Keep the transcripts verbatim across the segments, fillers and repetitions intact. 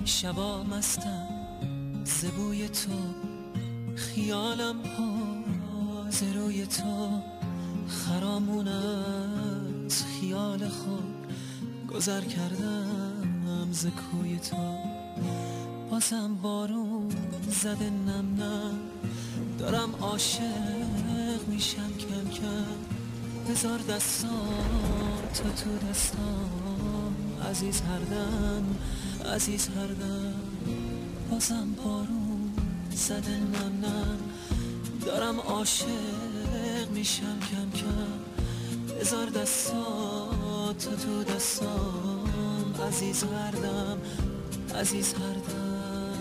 شبا مستم ز بوی تو، خیالم ها ز روی تو، خرامون از خیال خود گذر کردم ز کوی تو. بازم بارون زده نم نم، دارم عاشق میشم کم کم. بذار دستات تو تو دستام عزیز هر دم، عزیز هر دم. بازم بارون زده نم نم، دارم عاشق میشم کم کم. بذار دستات تو تو دستام عزیز هر دم، عزیز هر دم.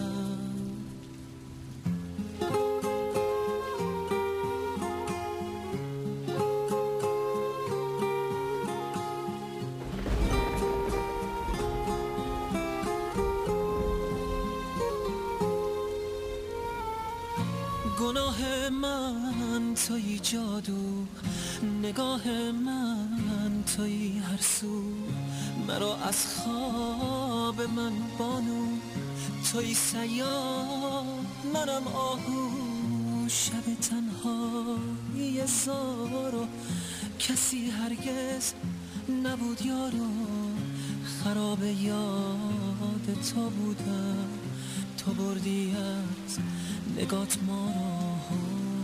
گناه من تویی جادو، نگاه من تویی هر سو. مرا از خواب من بانو، تویی سیاه منم آهو. شب تنهایی زارو، کسی هرگز نبود یارو. خراب یاد تو بودم، تو بردی از نگات ما رو.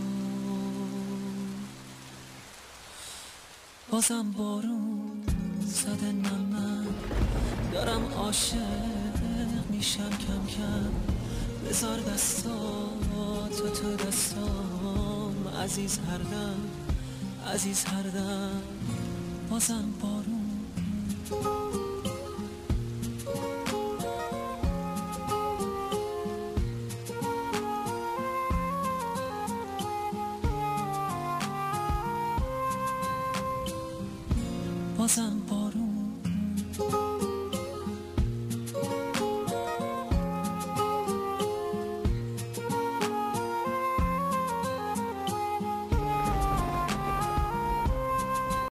بازم بارون زده نم نم، دارم عاشق میشم کم کم. بذار دستات تو تو دستام عزیز هر دم، عزیز هر دم. بازم بارون بازم با